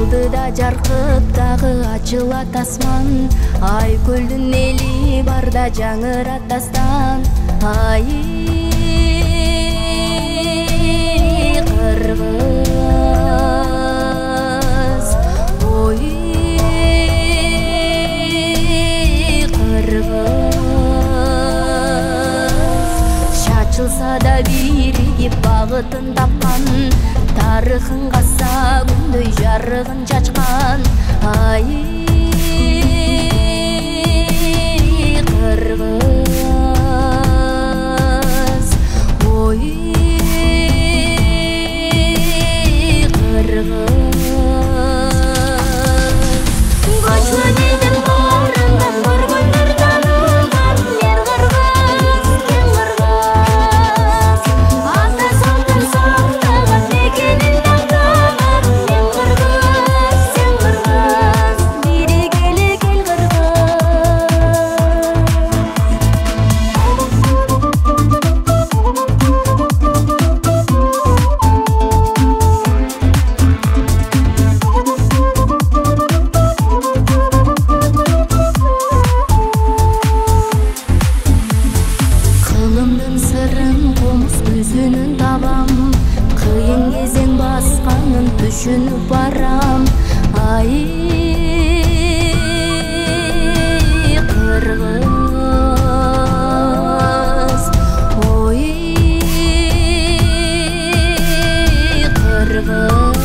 Алдыда жарқып дағы ачылат асман, ай көлдің нели барда жаңырат дастан. Ай қырғыз, ой қырғыз, шашылса да бірігіп бағытын тапқан, тарихын қаса күндөй жарығын чачқан. Ай қырғыз, ой қырғыз. Көчмө дедім барыңнан, бар күндер танылған, мен қырғыз, сен қырғыз. Ата салтын сақтаған, мекенін таңдаған, мен қырғыз, сен қырғыз. Бире келе кел Қылымдың сырын қомыс көзінің табам, қиын кезең басқанын түшініп барам. Ай қырғыз, ой қырғыз.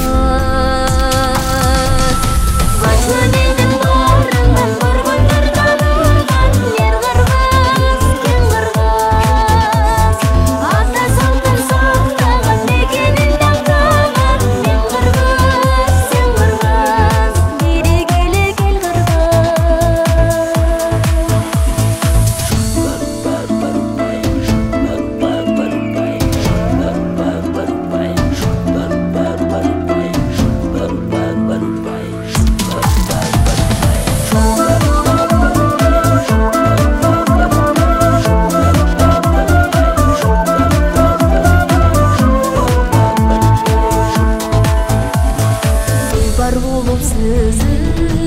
Көчмө дедім барыңнан, бар күндер танылған, мен қырғыз, сен қырғыз. Ата салтын сақтаған, мекенін таңдаған, мен қырғыз, сен қырғыз. Бире келе кел бар болып сызып